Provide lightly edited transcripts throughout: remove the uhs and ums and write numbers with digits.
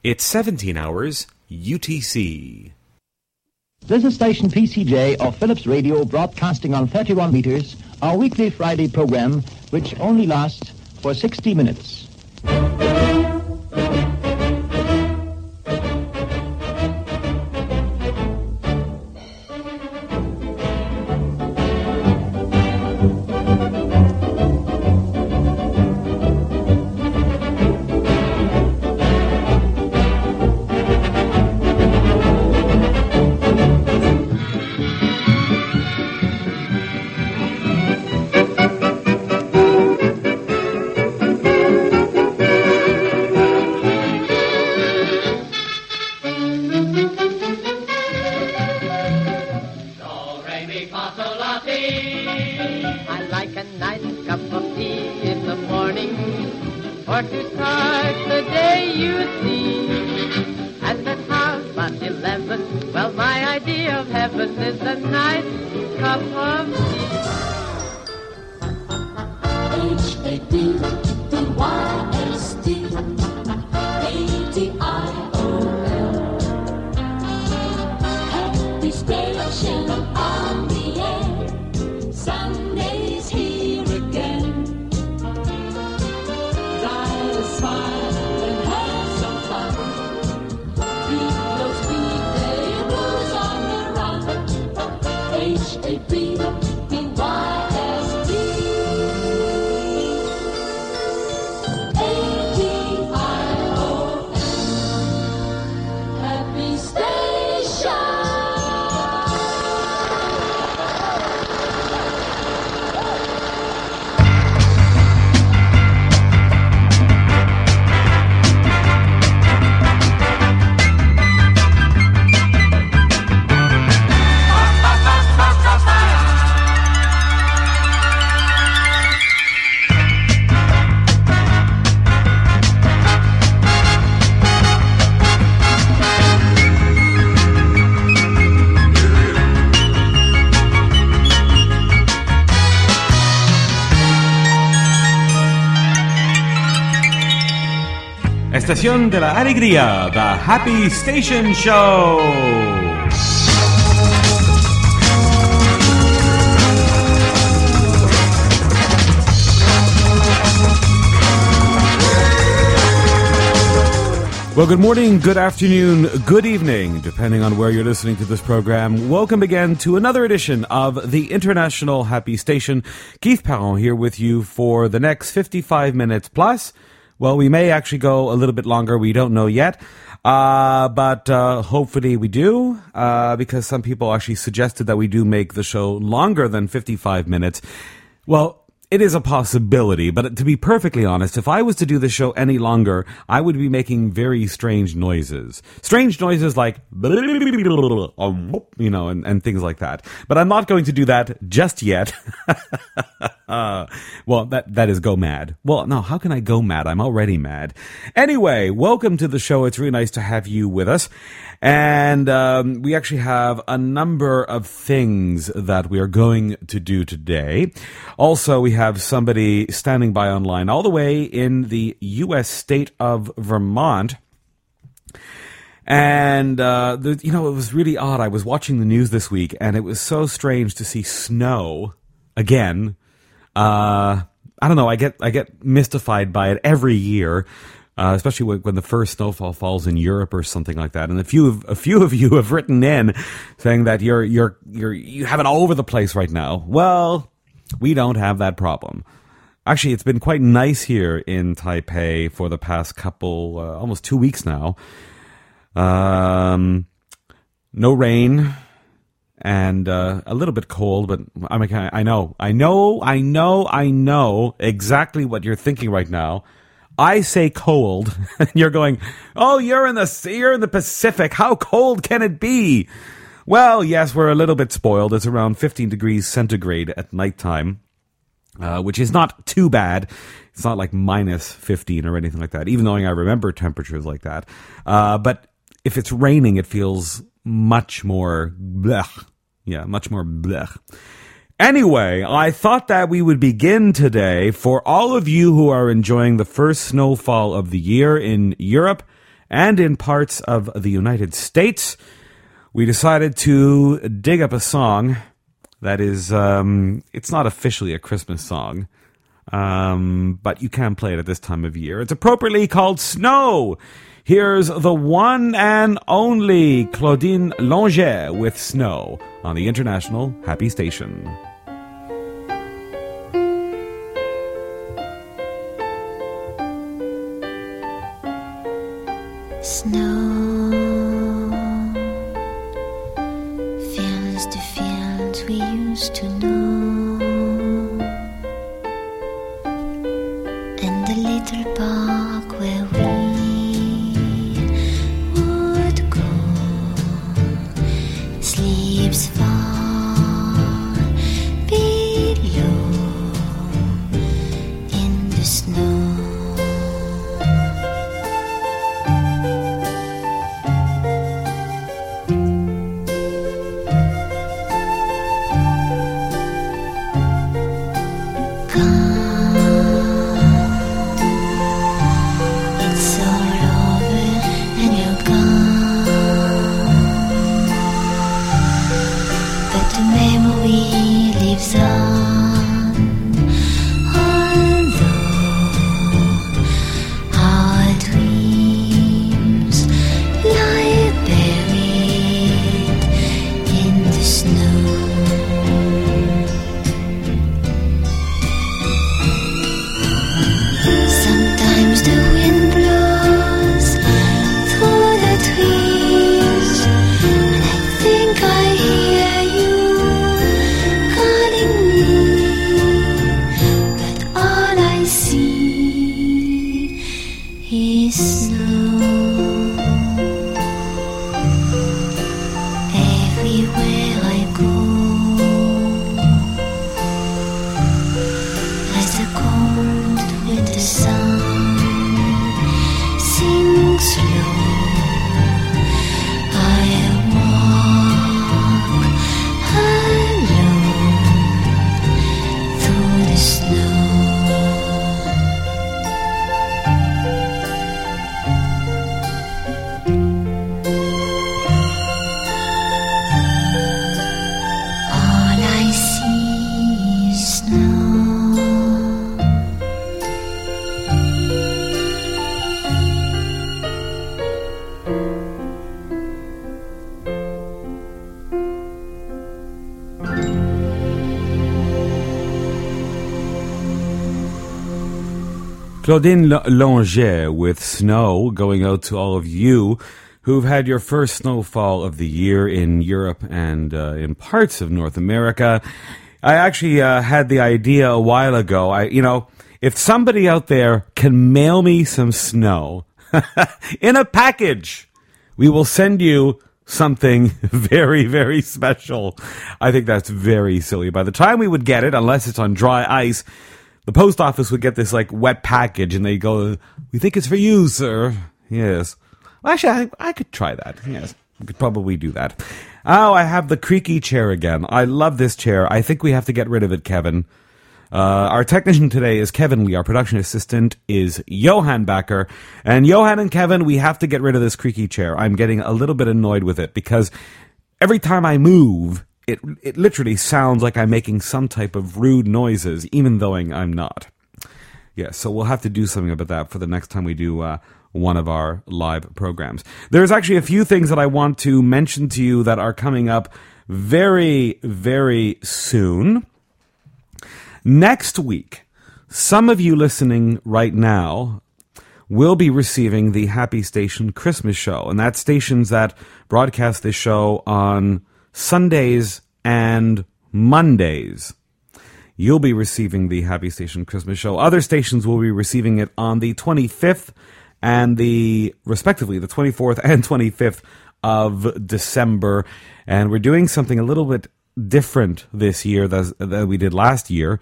It's 17 hours UTC. This is station PCJ of Philips Radio, broadcasting on 31 meters, our weekly Friday program, which only lasts for 60 minutes. Estación de la Alegría, the Happy Station Show. Well, good morning, good afternoon, good evening, depending on where you're listening to this program. Welcome again to another edition of the International Happy Station. Keith Parent here with you for the next 55 minutes plus. Well, we may actually go a little bit longer. We don't know yet. But hopefully we do, because some people actually suggested that we do make the show longer than 55 minutes. Well, it is a possibility, but to be perfectly honest, if I was to do the show any longer, I would be making very strange noises. Strange noises like, you know, and things like that. But I'm not going to do that just yet. Well, that is go mad. Well, no, how can I go mad? I'm already mad. Anyway, welcome to the show. It's really nice to have you with us. And we actually have a number of things that we are going to do today. Also, we have somebody standing by online all the way in the U.S. state of Vermont. And, you know, it was really odd. I was watching the news this week, and it was so strange to see snow again. I don't know. I get mystified by it every year. Especially when the first snowfall falls in Europe or something like that. And a few of you have written in saying that you have it all over the place right now. Well, we don't have that problem. Actually, it's been quite nice here in Taipei for the past couple, almost 2 weeks now. No rain and a little bit cold, but I know exactly what you're thinking right now. I say cold, and you're going, oh, you're in the Pacific. How cold can it be? Well, yes, we're a little bit spoiled. It's around 15 degrees centigrade at nighttime, which is not too bad. It's not like minus 15 or anything like that, even though I remember temperatures like that. But if it's raining, it feels much more blech. Yeah, much more blech. Anyway, I thought that we would begin today for all of you who are enjoying the first snowfall of the year in Europe and in parts of the United States, we decided to dig up a song that is, it's not officially a Christmas song, but you can play it at this time of year. It's appropriately called Snow. Here's the one and only Claudine Longet with Snow on the International Happy Station. Snow fills the fields we used to know, and the little park where we would go sleeps far below in the snow. Claudine Longet with Snow, going out to all of you who've had your first snowfall of the year in Europe and in parts of North America. I actually had the idea a while ago. If somebody out there can mail me some snow in a package, we will send you something very, very special. I think that's very silly. By the time we would get it, unless it's on dry ice, the post office would get this wet package and they go, "We think it's for you, sir." Yes. Well, actually, I could try that. Yes. We could probably do that. Oh, I have the creaky chair again. I love this chair. I think we have to get rid of it, Kevin. Our technician today is Kevin Lee. Our production assistant is Johan Backer. And Johan and Kevin, we have to get rid of this creaky chair. I'm getting a little bit annoyed with it because every time I move, it literally sounds like I'm making some type of rude noises, even though I'm not. Yeah, so we'll have to do something about that for the next time we do one of our live programs. There's actually a few things that I want to mention to you that are coming up very, very soon. Next week, some of you listening right now will be receiving the Happy Station Christmas show, and that's stations that broadcast this show on Sundays and Mondays. You'll be receiving the Happy Station Christmas show. Other stations will be receiving it on the 25th and respectively, the 24th and 25th of December. And we're doing something a little bit different this year than we did last year.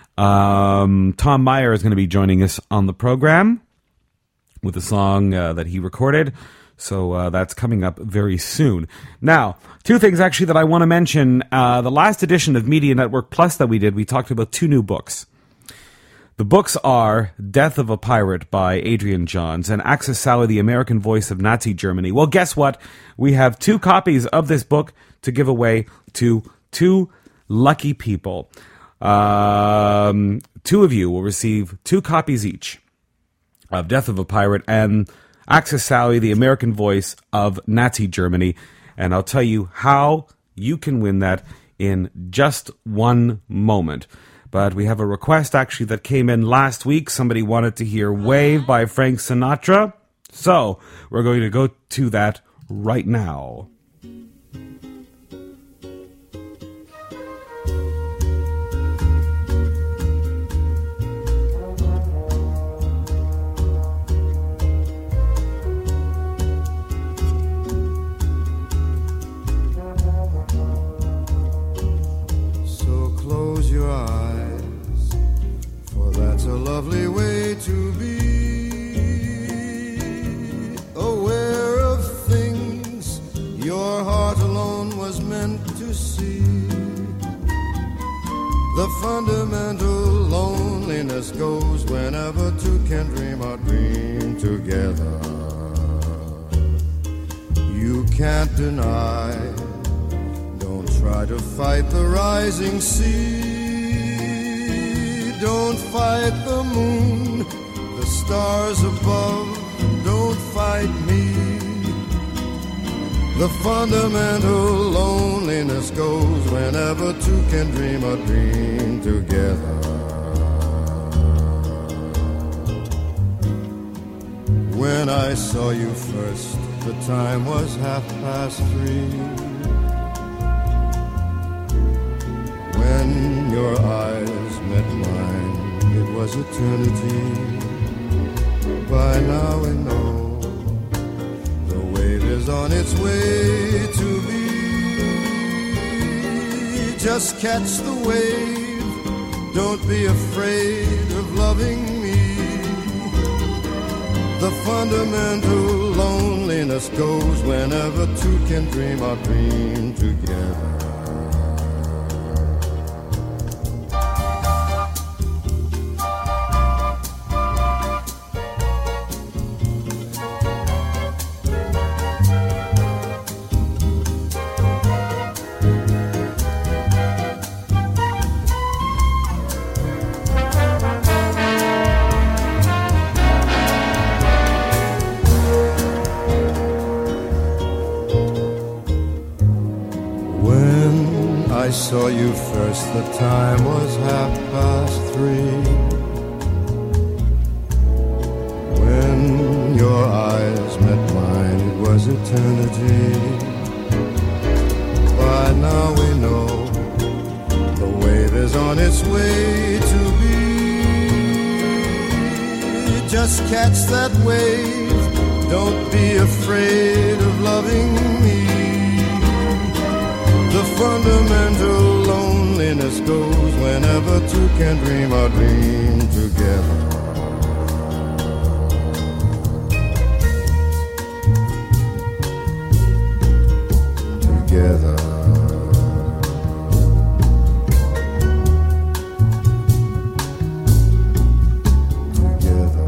Tom Meyer is going to be joining us on the program with a song that he recorded. So that's coming up very soon. Now, two things actually that I want to mention. The last edition of Media Network Plus that we did, we talked about two new books. The books are Death of a Pirate by Adrian Johns and Axis Sally, the American Voice of Nazi Germany. Well, guess what? We have 2 copies of this book to give away to 2 lucky people. 2 of you will receive 2 copies each of Death of a Pirate and Axis Sally, the American Voice of Nazi Germany. And I'll tell you how you can win that in just one moment. But we have a request actually that came in last week. Somebody wanted to hear Wave by Frank Sinatra. So we're going to go to that right now. Your eyes, for that's a lovely way to be, aware of things your heart alone was meant to see. The fundamental loneliness goes whenever 2 can dream a dream together. You can't deny, don't try to fight the rising sea. Don't fight the moon, the stars above, don't fight me. The fundamental loneliness goes whenever 2 can dream a dream together. When I saw you first, the time was 3:30. When your eyes met mine, it was eternity. By now we know the wave is on its way to be. Just catch the wave, don't be afraid of loving me. The fundamental loneliness goes whenever 2 can dream a dream together. I saw you first, the time was 3:30. When your eyes met mine, it was eternity. By now we know the wave is on its way to be. Just catch that wave, don't be afraid of loving me. The fundamental loneliness goes whenever 2 can dream a dream together. Together. Together.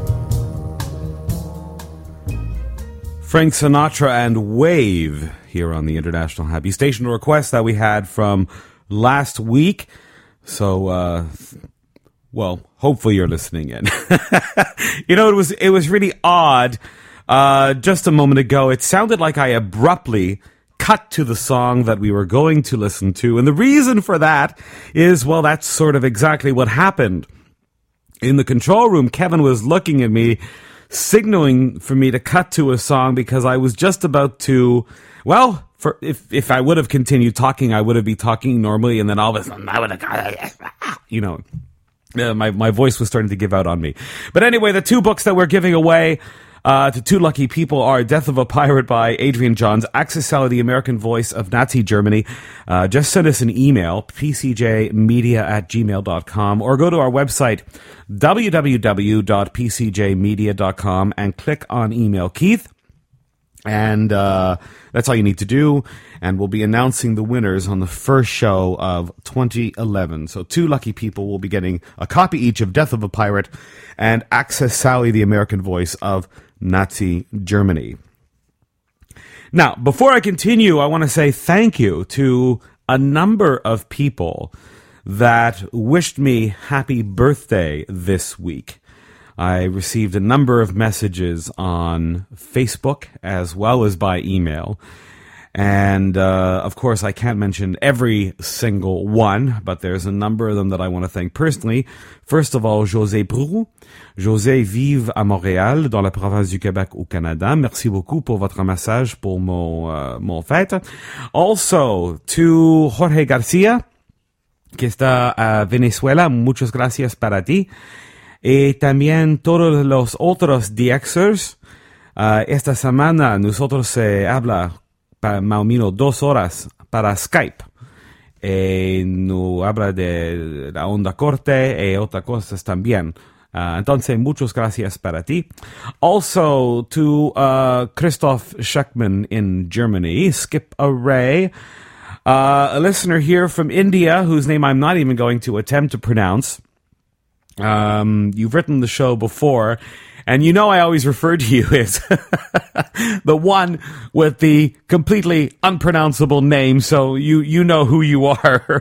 Frank Sinatra and Wave here on the International Happy Station, a request that we had from last week. So, well, hopefully you're listening in. You know, it was really odd. Just a moment ago, it sounded like I abruptly cut to the song that we were going to listen to. And the reason for that is, well, that's sort of exactly what happened. In the control room, Kevin was looking at me, signaling for me to cut to a song because I was just about to, well, if I would have continued talking, I would have been talking normally, and then all of a sudden I would have, you know, my voice was starting to give out on me. But anyway, the 2 books that we're giving away to 2 lucky people are Death of a Pirate by Adrian Johns, Axis Sally, the American Voice of Nazi Germany. Just send us an email, pcjmedia@gmail.com, or go to our website, www.pcjmedia.com, and click on email. Keith, And that's all you need to do. And we'll be announcing the winners on the first show of 2011. So 2 lucky people will be getting a copy each of Death of a Pirate and Access Sally, the American voice of Nazi Germany. Now, before I continue, I want to say thank you to a number of people that wished me happy birthday this week. I received a number of messages on Facebook as well as by email. And, of course, I can't mention every single one, but there's a number of them that I want to thank personally. First of all, José Brou. José vive à Montréal, dans la province du Québec au Canada. Merci beaucoup pour votre message pour mon fête. Also, to Jorge Garcia, que está a Venezuela. Muchas gracias para ti. Y también todos los otros DXers. Esta semana nosotros se habla para más o menos 2 horas para Skype. No habla de la onda corte y otras cosas también. Entonces, muchas gracias para ti. Also, to Christoph Scheckman in Germany, Skip Array, a listener here from India whose name I'm not even going to attempt to pronounce. You've written the show before, and you know I always refer to you as the one with the completely unpronounceable name, so you know who you are.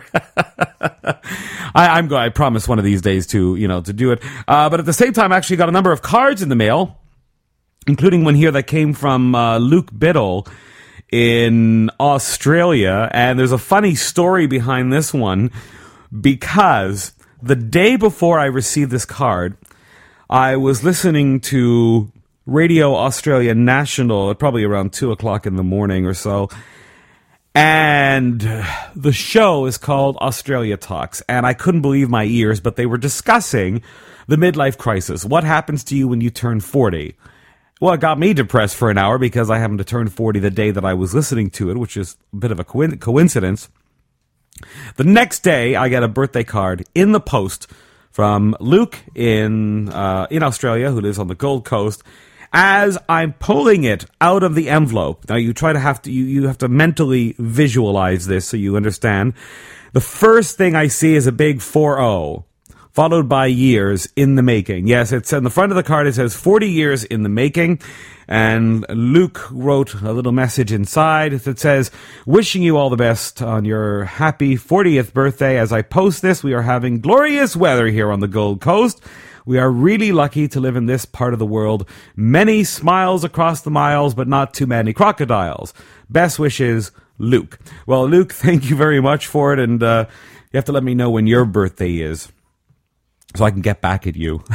I promise one of these days to do it. But at the same time, I actually got a number of cards in the mail, including one here that came from Luke Biddle in Australia, and there's a funny story behind this one, because the day before I received this card, I was listening to Radio Australia National at probably around 2 o'clock in the morning or so, and the show is called Australia Talks, and I couldn't believe my ears, but they were discussing the midlife crisis. What happens to you when you turn 40? Well, it got me depressed for an hour because I happened to turn 40 the day that I was listening to it, which is a bit of a coincidence. The next day, I get a birthday card in the post from Luke in Australia, who lives on the Gold Coast. As I'm pulling it out of the envelope, now you have to mentally visualize this so you understand. The first thing I see is a big 40, followed by years in the making. Yes, it's on the front of the card. It says 40 years in the making. And Luke wrote a little message inside that says, wishing you all the best on your happy 40th birthday. As I post this, we are having glorious weather here on the Gold Coast. We are really lucky to live in this part of the world. Many smiles across the miles, but not too many crocodiles. Best wishes, Luke. Well, Luke, thank you very much for it. And you have to let me know when your birthday is, so I can get back at you.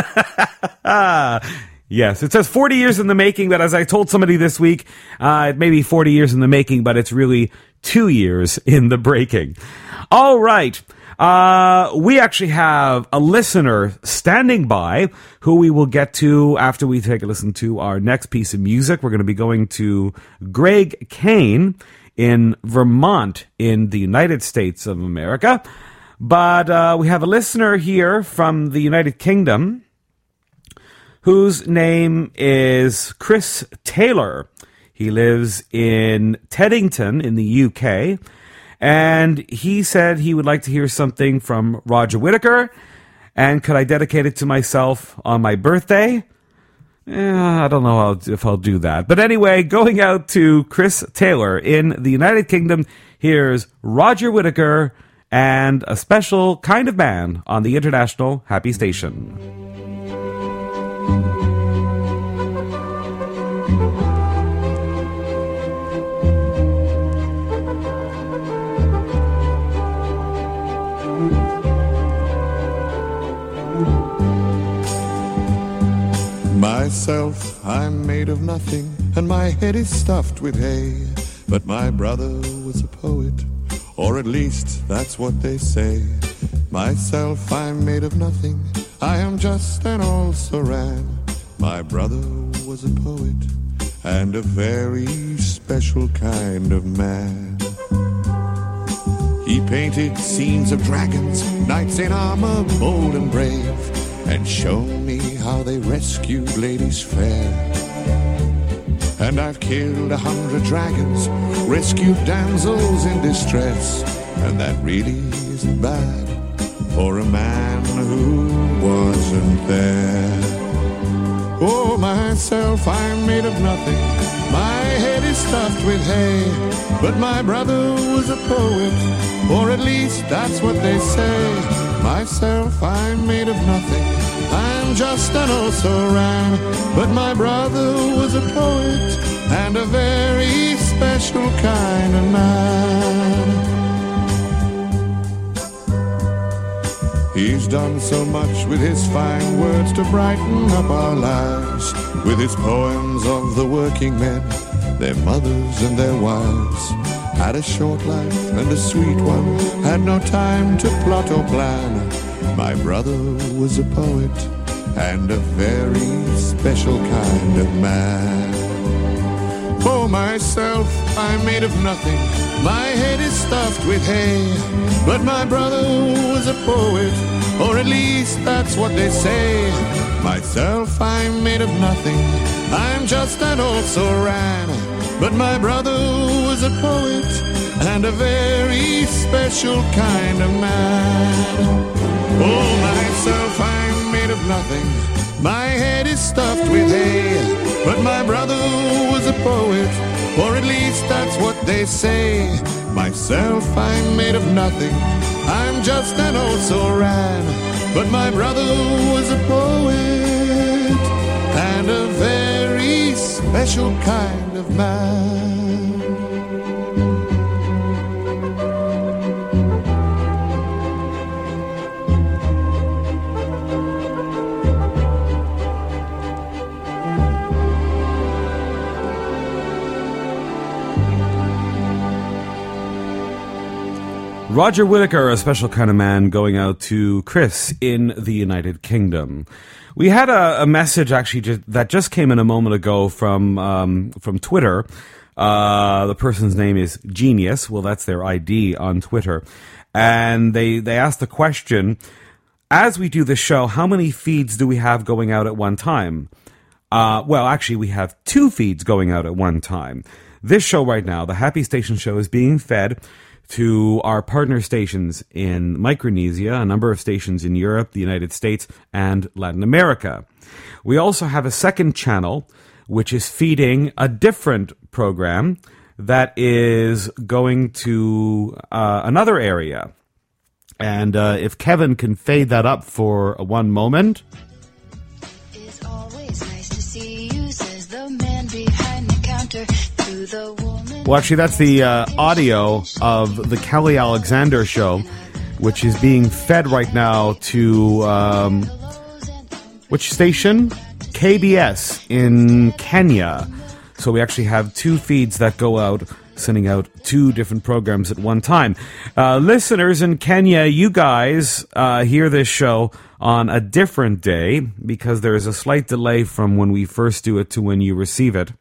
Yes, it says 40 years in the making, but as I told somebody this week, it may be 40 years in the making, but it's really 2 years in the breaking. All right. We actually have a listener standing by who we will get to after we take a listen to our next piece of music. We're going to be going to Greg Kane in Vermont in the United States of America. But we have a listener here from the United Kingdom whose name is Chris Taylor. He lives in Teddington in the UK, and he said he would like to hear something from Roger Whittaker, and could I dedicate it to myself on my birthday? I don't know if I'll do that. But anyway, going out to Chris Taylor in the United Kingdom, here's Roger Whittaker and A Special Kind of Man on the International Happy Station. Myself, I'm made of nothing, and my head is stuffed with hay. But my brother was a poet, or at least that's what they say. Myself, I'm made of nothing, I am just an old saran. My brother was a poet, and a very special kind of man. He painted scenes of dragons, knights in armor, bold and brave, and shown me how they rescued ladies fair. and I've killed 100 dragons, rescued damsels in distress, and that really isn't bad for a man who wasn't there. Oh, myself, I'm made of nothing. My head is stuffed with hay. But my brother was a poet, or at least that's what they say. Myself, I'm made of nothing. I'm just an also-ran. But my brother was a poet, and a very special kind of man. He's done so much with his fine words to brighten up our lives, with his poems of the working men, their mothers and their wives. Had a short life and a sweet one, had no time to plot or plan. My brother was a poet, and a very special kind of man. For myself, I'm made of nothing. My head is stuffed with hay. But my brother was a poet, or at least that's what they say. Myself, I'm made of nothing. I'm just an also-ran. But my brother was a poet, and a very special kind of man. Oh, myself, I'm made of nothing. My head is stuffed with hay. But my brother was a poet, or at least that's what they say. Myself, I'm made of nothing. I'm just an also-ran. But my brother was a poet, and a very special kind of man. Roger Whittaker, a special kind of man, going out to Chris in the United Kingdom. We had a message actually that just came in a moment ago from Twitter. The person's name is Genius. Well, that's their ID on Twitter. And they asked the question, as we do this show, how many feeds do we have going out at one time? Well, actually, we have 2 feeds going out at one time. This show right now, the Happy Station show, is being fed to our partner stations in Micronesia, a number of stations in Europe, the United States, and Latin America. We also have a second channel, which is feeding a different program that is going to another area. And if Kevin can fade that up for one moment. It's always nice to see you, says the man behind the counter to the woman. Well, actually, that's the audio of the Kelly Alexander show, which is being fed right now to, which station? KBS in Kenya. So we actually have 2 feeds that go out, sending out 2 different programs at one time. Listeners in Kenya, you guys hear this show on a different day because there is a slight delay from when we first do it to when you receive it.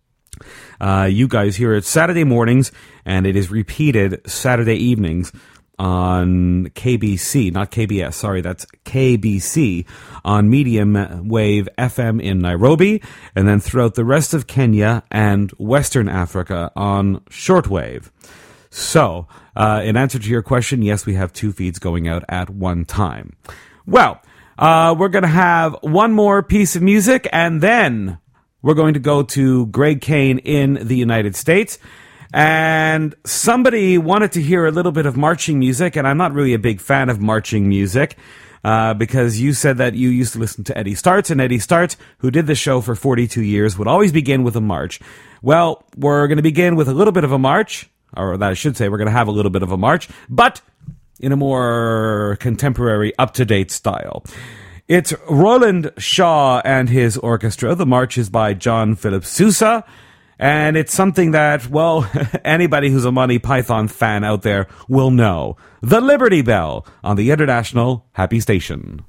You guys hear it Saturday mornings, and it is repeated Saturday evenings on KBC, not KBS, sorry, that's KBC, on medium wave FM in Nairobi, and then throughout the rest of Kenya and Western Africa on shortwave. So, in answer to your question, yes, we have 2 feeds going out at one time. Well, we're going to have one more piece of music, and then we're going to go to Greg Kane in the United States. And somebody wanted to hear a little bit of marching music, and I'm not really a big fan of marching music, because you said that you used to listen to Eddie Starts, and Eddie Starts, who did the show for 42 years, would always begin with a march. Well, we're going to begin with a little bit of a march, or that I should say, we're going to have a little bit of a march, but in a more contemporary, up-to-date style. It's Roland Shaw and his orchestra. The march is by John Philip Sousa. And it's something that, well, anybody who's a Monty Python fan out there will know. The Liberty Bell on the International Happy Station.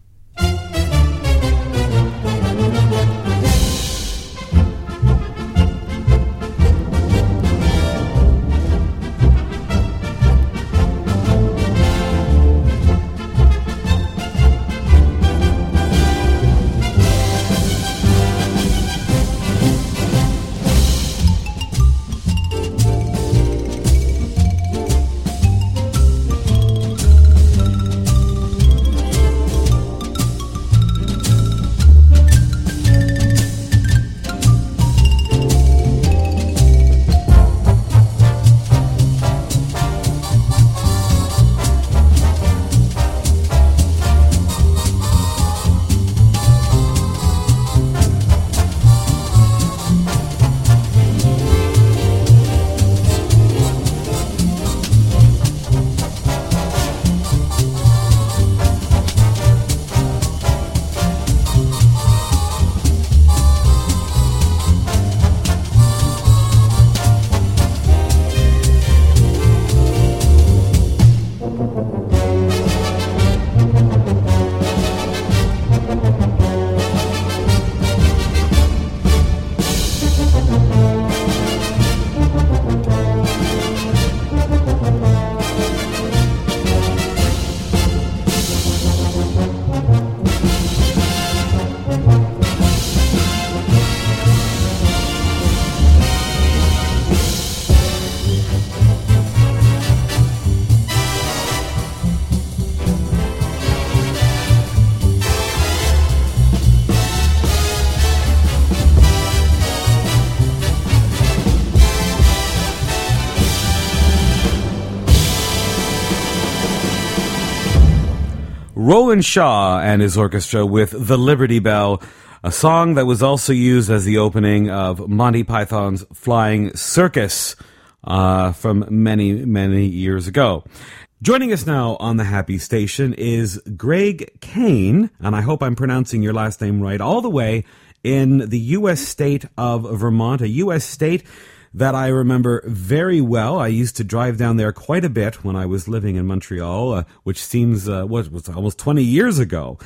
Roland Shaw and his orchestra with The Liberty Bell, a song that was also used as the opening of Monty Python's Flying Circus from many, many years ago. Joining us now on the Happy Station is Greg Kane, and I hope I'm pronouncing your last name right, all the way in the U.S. state of Vermont, a U.S. state that I remember very well. I used to drive down there quite a bit when I was living in Montreal, which seems was almost 20 years ago.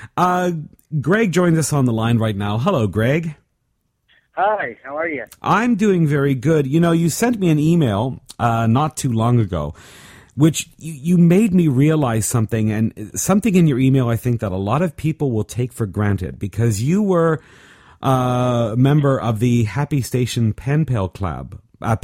Greg joins us on the line right now. Hello, Greg. Hi, how are you? I'm doing very good. You know, you sent me an email not too long ago, which you made me realize something, and something in your email I think that a lot of people will take for granted, because you were a member of the Happy Station Pen Pal Club.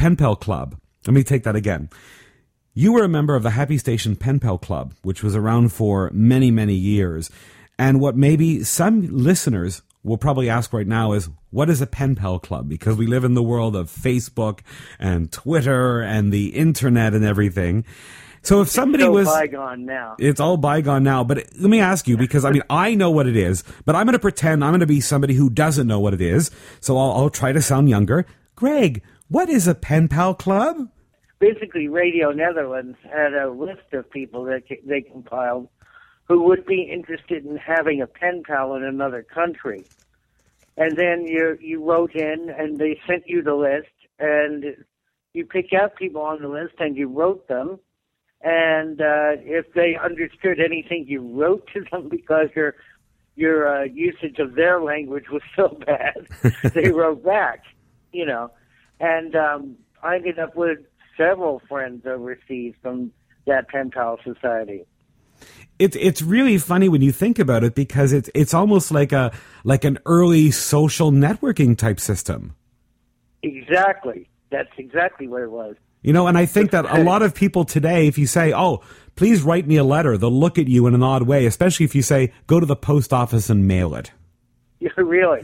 Let me take that again. You were a member of the Happy Station Pen Pal Club, which was around for many, many years. And what maybe some listeners will probably ask right now is, what is a pen pal club? Because we live in the world of Facebook and Twitter and the internet and everything. So if somebody it's was bygone now. It's all bygone now. But let me ask you, because I mean, I know what it is, but I'm going to pretend I'm going to be somebody who doesn't know what it is. So I'll try to sound younger. Greg, what is a pen pal club? Basically, Radio Netherlands had a list of people that they compiled who would be interested in having a pen pal in another country. And then you wrote in, and they sent you the list, and you picked out people on the list, and you wrote them. And if they understood anything you wrote to them, because your usage of their language was so bad, they wrote back, you know. And I ended up with several friends overseas from that pen pal society. It's really funny when you think about it, because it's almost like an early social networking type system. Exactly. That's exactly what it was. You know, and I think that a lot of people today, if you say, oh, please write me a letter, they'll look at you in an odd way, especially if you say, go to the post office and mail it. Yeah, really.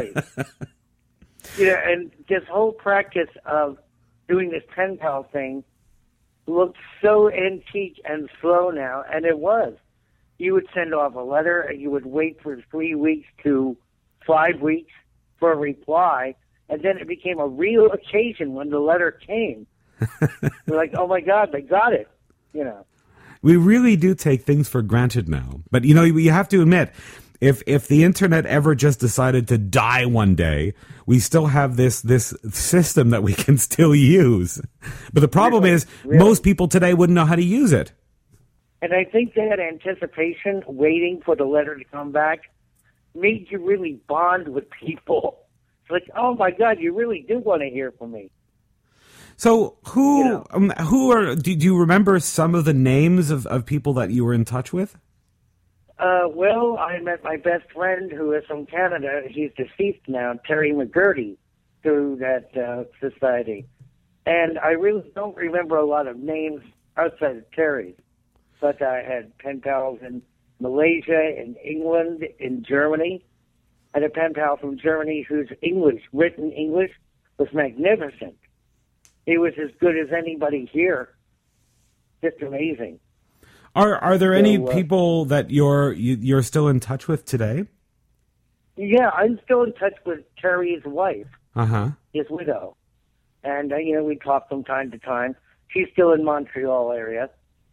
You know, and this whole practice of doing this pen pal thing looks so antique and slow now, and it was. You would send off a letter, and you would wait for 3 weeks to 5 weeks for a reply, and then it became a real occasion when the letter came. We're like, oh my God, they got it, you know. We really do take things for granted now. But, you know, you have to admit, if the internet ever just decided to die one day, we still have this system that we can still use. But the problem is, most people today wouldn't know how to use it. And I think that anticipation, waiting for the letter to come back, made you really bond with people. It's like, oh my God, you really do want to hear from me. So do you remember some of the names of people that you were in touch with? Well, I met my best friend who is from Canada. He's deceased now, Terry McGurdy, through that society. And I really don't remember a lot of names outside of Terry's. But I had pen pals in Malaysia, in England, in Germany. I had a pen pal from Germany whose English, written English, was magnificent. He was as good as anybody here. Just amazing. Are there any people that you're still in touch with today? Yeah, I'm still in touch with Terry's wife, his widow, and we talk from time to time. She's still in Montreal area.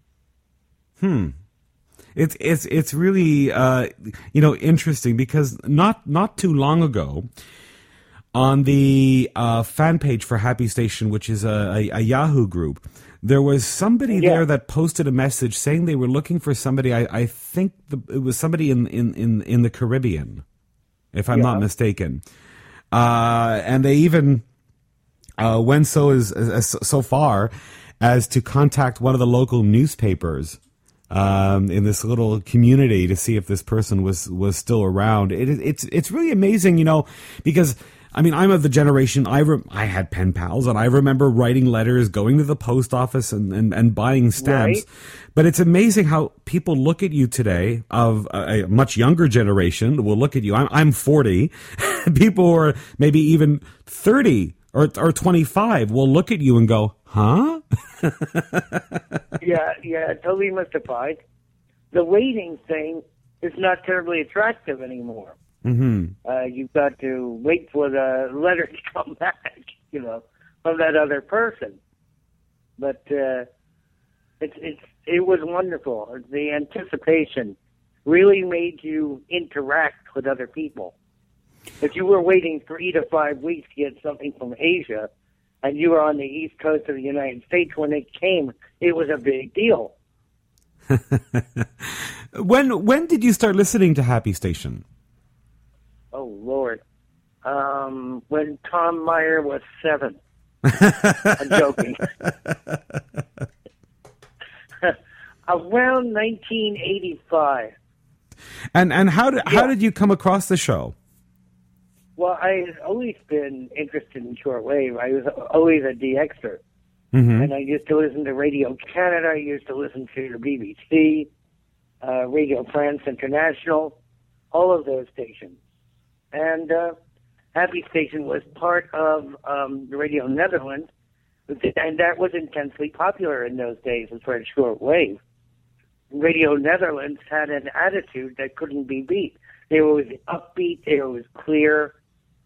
It's really interesting, because not too long ago, on the fan page for Happy Station, which is a Yahoo group, there was somebody there that posted a message saying they were looking for somebody. I think it was somebody in the Caribbean, if I'm not mistaken. And they even went so far as to contact one of the local newspapers in this little community to see if this person was still around. It's really amazing, because I mean, I'm of the generation, I had pen pals, and I remember writing letters, going to the post office and buying stamps. Right. But it's amazing how people look at you today, of a much younger generation will look at you. I'm 40. People who are maybe even 30 or 25 will look at you and go, huh? Yeah, totally mystified. the waiting thing is not terribly attractive anymore. Mm-hmm. You've got to wait for the letter to come back, from that other person. But it was wonderful. The anticipation really made you interact with other people. If you were waiting 3 to 5 weeks to get something from Asia, and you were on the East Coast of the United States, when it came, it was a big deal. When did you start listening to Happy Station? Oh, Lord. When Tom Meyer was 7. I'm joking. Around 1985. And how did you come across the show? Well, I had always been interested in shortwave. I was always a DXer. Mm-hmm. And I used to listen to Radio Canada. I used to listen to the BBC, Radio France International, all of those stations. And Happy Station was part of the Radio Netherlands, and that was intensely popular in those days as far as shortwave. Radio Netherlands had an attitude that couldn't be beat. They were always upbeat. They were always clear.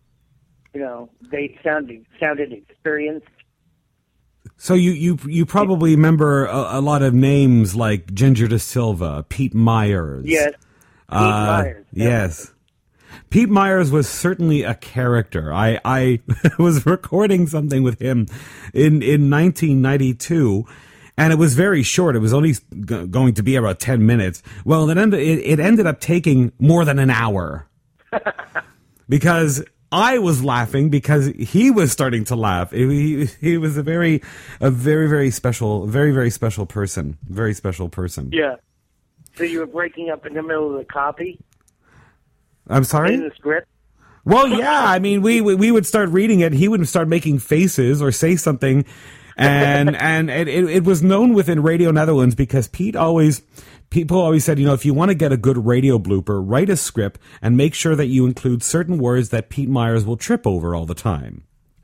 They sounded experienced. So you probably remember a lot of names like Ginger De Silva, Pete Myers. Yes, Pete Myers. Yes. Pete Myers was certainly a character. I was recording something with him in 1992, and it was very short. It was only going to be about 10 minutes. Well, it ended up taking more than an hour because I was laughing because he was starting to laugh. He was a very, very special, very, very special person. Very special person. Yeah. So you were breaking up in the middle of the copy? I'm sorry? In the script? Well, yeah. I mean, we would start reading it. He would start making faces or say something. And it was known within Radio Netherlands because people always said, if you want to get a good radio blooper, write a script and make sure that you include certain words that Pete Myers will trip over all the time.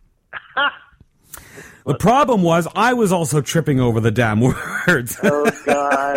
The problem was I was also tripping over the damn words. Oh, God.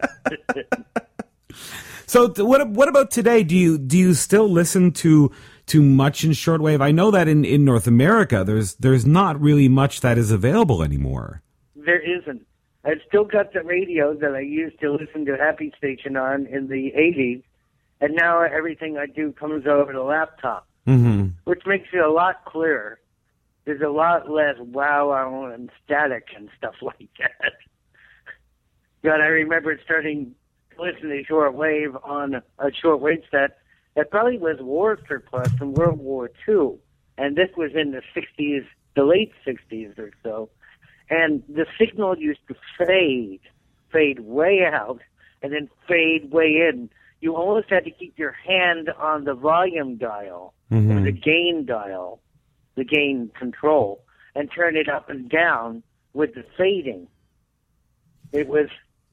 So what about today? Do you still listen to much in shortwave? I know that in North America there's not really much that is available anymore. There isn't. I've still got the radio that I used to listen to Happy Station on in the 80s, and now everything I do comes over the laptop, which makes it a lot clearer. There's a lot less wow and static and stuff like that. God, I remember starting to listen to shortwave on a shortwave set that probably was war surplus from World War II, and this was in the 60s, the late 60s or so. And the signal used to fade way out, and then fade way in. You almost had to keep your hand on the volume dial, or the gain dial, the gain control, and turn it up and down with the fading. It was,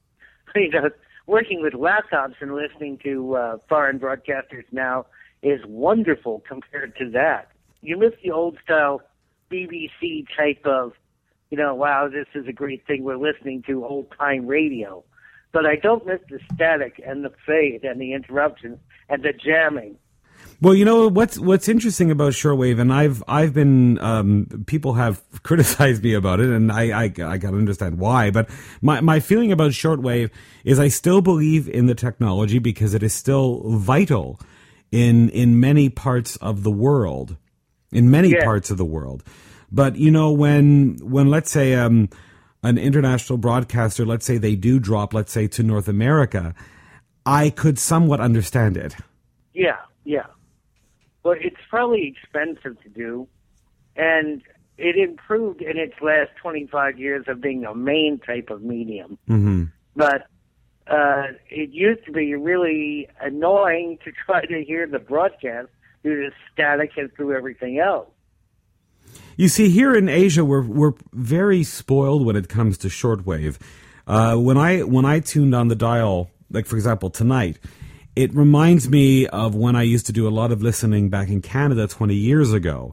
working with laptops and listening to foreign broadcasters now is wonderful compared to that. You miss the old style BBC type of, wow, this is a great thing. We're listening to old-time radio. But I don't miss the static and the fade and the interruptions and the jamming. Well, what's interesting about shortwave, and I've been people have criticized me about it, and I gotta understand why. But my feeling about shortwave is I still believe in the technology because it is still vital in many parts of the world, parts of the world. But when let's say an international broadcaster, let's say they do drop, let's say to North America, I could somewhat understand it. Yeah. Well, it's probably expensive to do, and it improved in its last 25 years of being a main type of medium. Mm-hmm. But it used to be really annoying to try to hear the broadcast due to static and through everything else. You see, here in Asia, we're very spoiled when it comes to shortwave. When I tuned on the dial, like for example tonight, it reminds me of when I used to do a lot of listening back in Canada 20 years ago.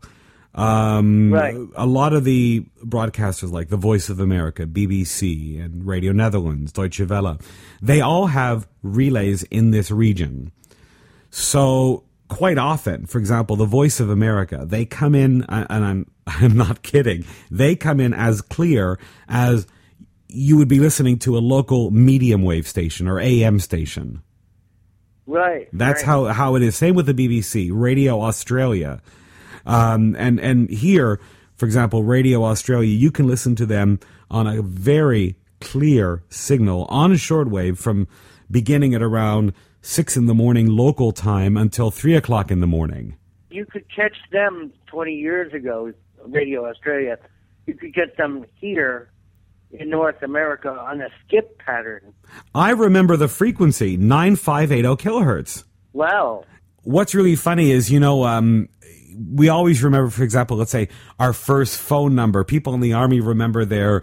Right. A lot of the broadcasters like the Voice of America, BBC, and Radio Netherlands, Deutsche Welle, they all have relays in this region. So quite often, for example, the Voice of America, they come in, and I'm not kidding, they come in as clear as you would be listening to a local medium wave station or AM station. Right. That's right. how it is. Same with the BBC, Radio Australia. And here, for example, Radio Australia, you can listen to them on a very clear signal on shortwave from beginning at around 6 in the morning local time until 3 o'clock in the morning. You could catch them 20 years ago, Radio Australia. You could get them here in North America on a skip pattern. I remember the frequency, 9580 kilohertz. Wow. What's really funny is, we always remember, for example, let's say our first phone number. People in the Army remember their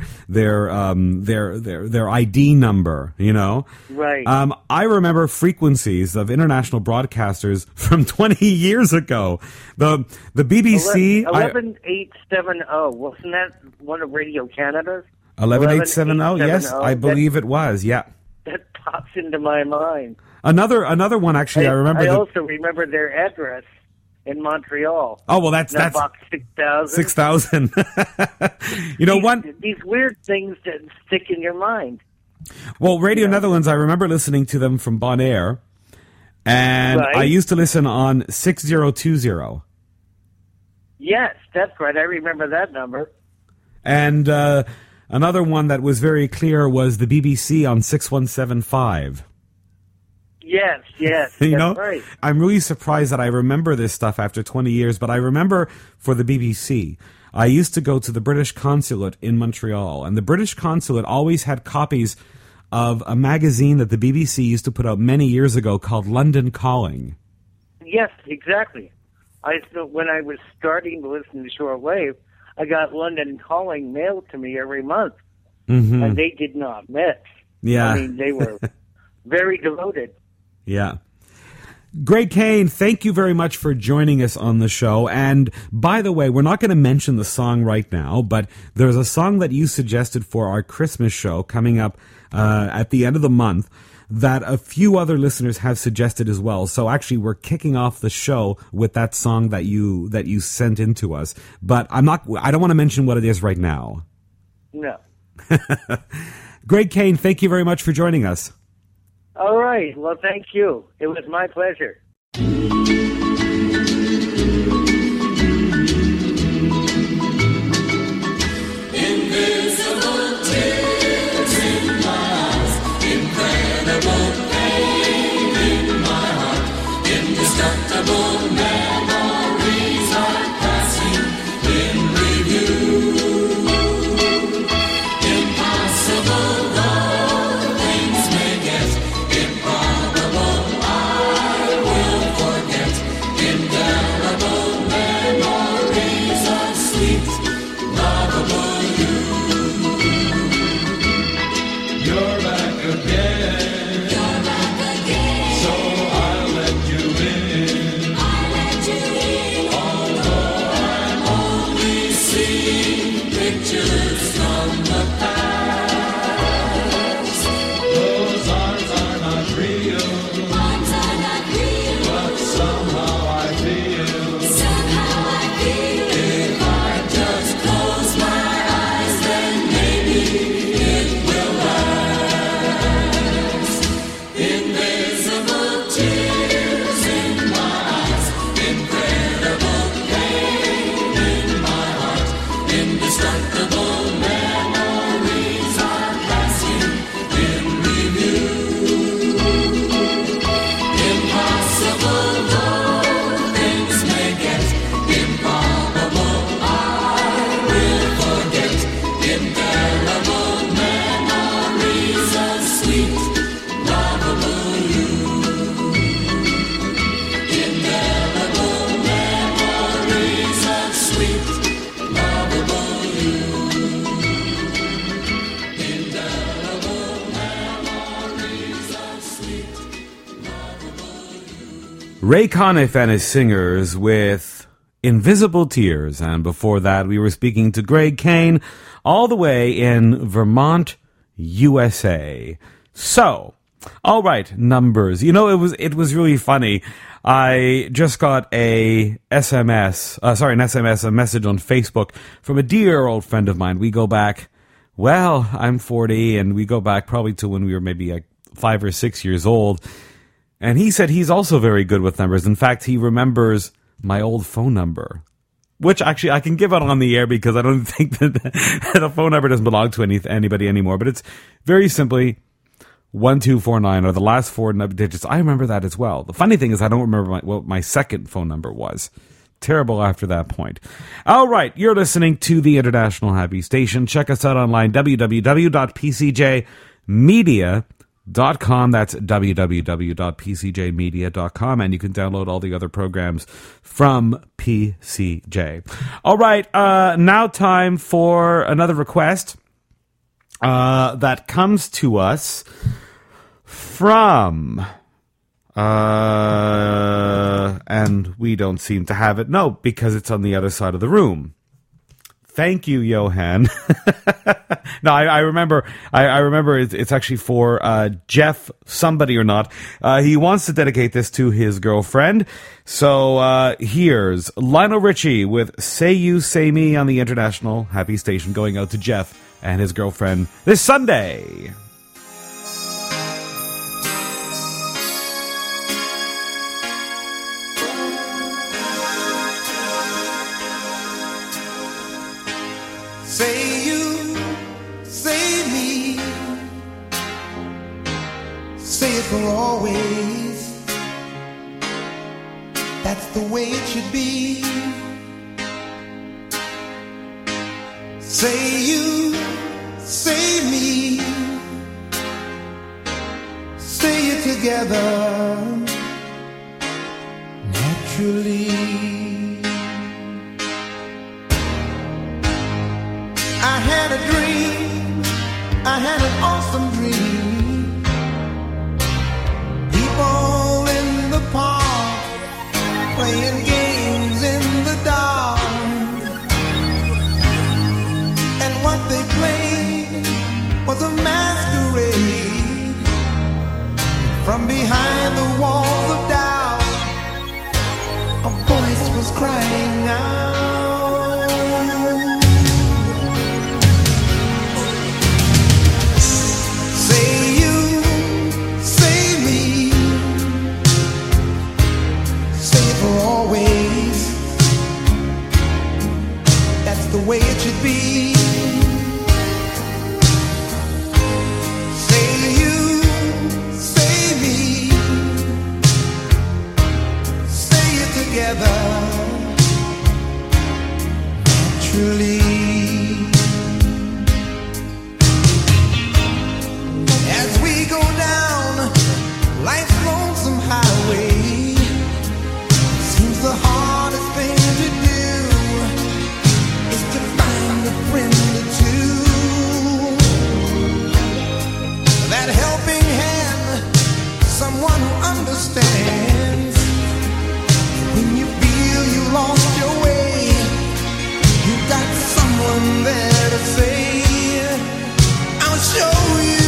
ID number, Right. I remember frequencies of international broadcasters from 20 years ago. The BBC 11870, wasn't that one of Radio Canada's? 11870, yes, I believe it was. Yeah. That pops into my mind. Another one actually. I remember. I also remember their address in Montreal. Oh well, that's box 6,000. 6,000. These weird things that stick in your mind. Well, Radio Netherlands, I remember listening to them from Bonaire, and Right. I used to listen on 6020. Yes, that's right. I remember that number. And another one that was very clear was the BBC on 6175. Yes, that's right. I'm really surprised that I remember this stuff after 20 years, but I remember for the BBC, I used to go to the British consulate in Montreal, and the British consulate always had copies of a magazine that the BBC used to put out many years ago called London Calling. Yes, exactly. When I was starting to listen to shortwave, I got London Calling mailed to me every month, and they did not miss. Yeah. I mean, they were very devoted. Yeah. Greg Kane, thank you very much for joining us on the show. And by the way, we're not going to mention the song right now, but there's a song that you suggested for our Christmas show coming up at the end of the month that a few other listeners have suggested as well. So actually, we're kicking off the show with that song that you sent in to us. But I don't want to mention what it is right now. No. Greg Kane, thank you very much for joining us. All right. Well, thank you. It was my pleasure. Invisible tears in my eyes, incredible pain in my heart, indestructible memories are passing in review. Impossible though things may get, improbable I will forget. Indelible memories of sweet, lovable you. You're back again. You're back again. So I'll let you in. I'll let you in. Although I'm only seeing pictures from the past. Those arms are not real. Arms are not real. But somehow I feel. Somehow I feel. If I just close my eyes, then maybe it will last. Invisible tears in my eyes, incredible pain in my heart, indestructible memories are passing in review. Impossible though things may get, improbable I will forget. Indelible memories of sweet, lovable you. Indelible memories of sweet, lovable you. Indelible memories of sweet, lovable you. Ray Conniff and his singers with Invisible Tears. And before that, we were speaking to Greg Kane all the way in Vermont, USA. So, all right, numbers. You know, it was really funny. I just got a message on Facebook from a dear old friend of mine. We go back, well, I'm 40, and we go back probably to when we were maybe like 5 or 6 years old. And he said he's also very good with numbers. In fact, he remembers my old phone number, which actually I can give out on the air because I don't think that a phone number doesn't belong to anybody anymore. But it's very simply 1249, or the last 4 digits. I remember that as well. The funny thing is I don't remember what my second phone number was. Terrible after that point. All right, you're listening to the International Happy Station. Check us out online, www.pcjmedia.com. That's www.pcjmedia.com, and you can download all the other programs from PCJ. All right, now time for another request that comes to us from... and we don't seem to have it. No, because it's on the other side of the room. Thank you, Johan. No, I remember. I remember. It's actually for Jeff, somebody or not. He wants to dedicate this to his girlfriend. So here's Lionel Richie with "Say You, Say Me" on the International Happy Station, going out to Jeff and his girlfriend this Sunday. Say you, say me, say it for always. That's the way it should be. Say you, say me, say it together, naturally. I had a dream, I had an awesome dream. People in the park, playing games in the dark. And what they played was a masquerade. From behind the walls of doubt, a voice was crying out. The way it should be. Say you, say me, say it together, naturally. As we go down life's lonesome highway, seems the hardest thing to do to find a friend or two, that helping hand, someone who understands. When you feel you lost your way, you got someone there to say, I'll show you.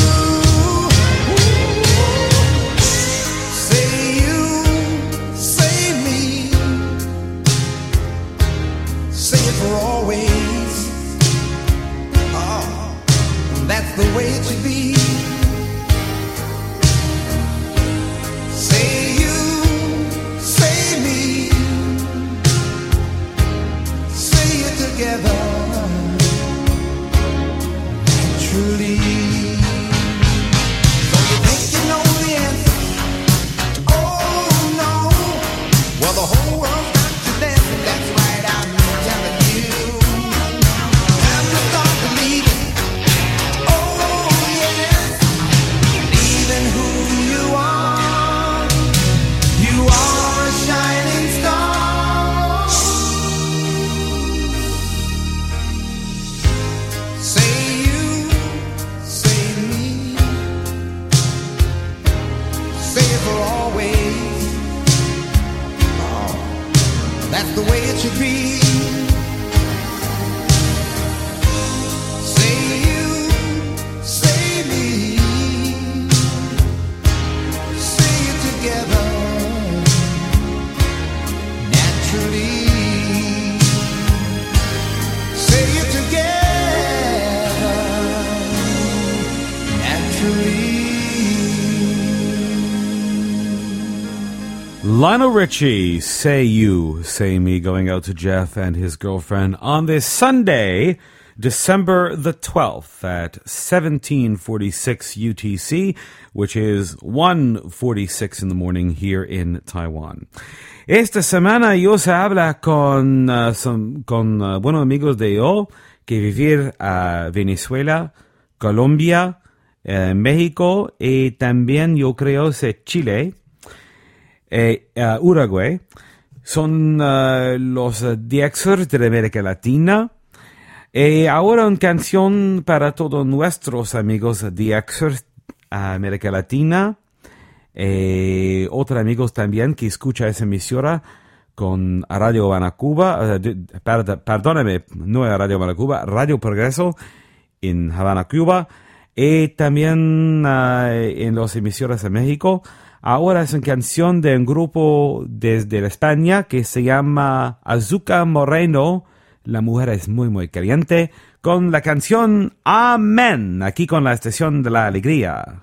Say you, say me, say it for always. Oh, that's the way it should be. Say you, say me, say it together, naturally. So you think you know the answer? Oh no. Well, the whole world's got you dancing. That's right, I'm telling you. Have to start believing. Oh yes, believing who you are. You are a shining star. Say you, say me, say it for always. Oh, repeat. Say you, say me, say it together naturally. Say it together naturally. Lionel Richie, Say You, Say Me, going out to Jeff and his girlfriend on this Sunday, December the 12th at 1746 UTC, which is 1:46 in the morning here in Taiwan. Esta semana yo se habla con buenos amigos de yo que vivir a Venezuela, Colombia, México y también yo creo que Chile. Uruguay son los Diexers de América Latina. Ahora una canción para todos nuestros amigos Diexers a América Latina. Otros amigos también que escuchan esa emisora con Radio Habana Cuba. Perdóname, no es Radio Habana Cuba, Radio Progreso en Habana, Cuba. Y también en las emisoras de México. Ahora es una canción de un grupo desde España que se llama Azúcar Moreno. La mujer es muy, muy caliente. Con la canción Amén, aquí con la Estación de la Alegría.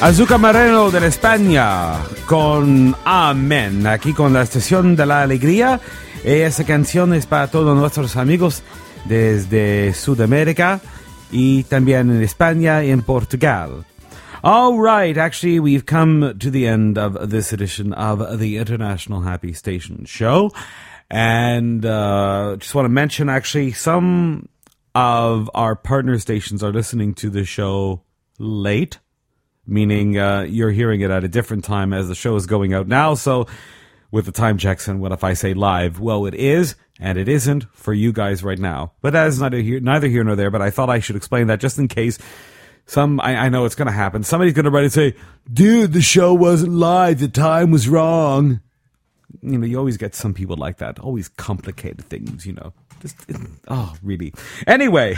Azúcar Moreno de España con Amén, aquí con la Estación de la Alegría. Esa canción es para todos nuestros amigos desde Sudamérica y también en España y en Portugal. All right, actually, we've come to the end of this edition of the International Happy Station show. And just want to mention, actually, some of our partner stations are listening to the show late, meaning you're hearing it at a different time as the show is going out now. So with the time checks and what if I say live? Well, it is, and it isn't for you guys right now. But that is neither here nor there, but I thought I should explain that just in case I know it's going to happen. Somebody's going to write and say, dude, the show wasn't live. The time was wrong. You know, you always get some people like that. Always complicated things, you know. Really. Anyway.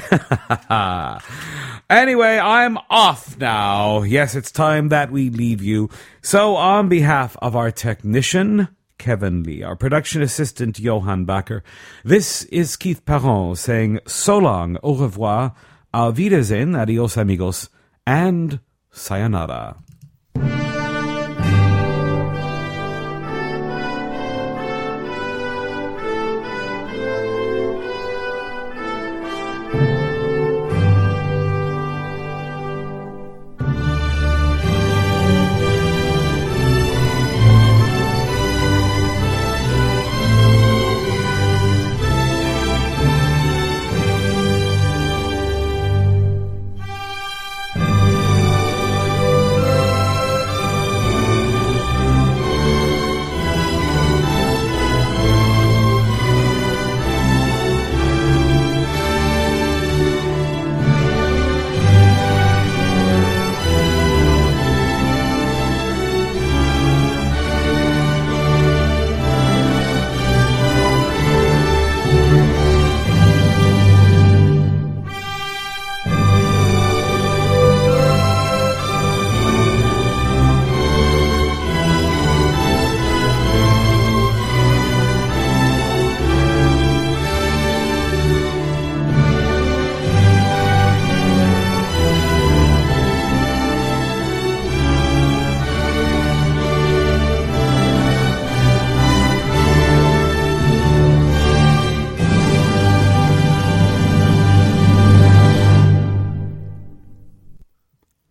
Anyway, I'm off now. Yes, it's time that we leave you. So on behalf of our technician, Kevin Lee, our production assistant, Johan Backer, this is Keith Perron saying so long, au revoir, auf Wiedersehen, adios amigos, and sayonara.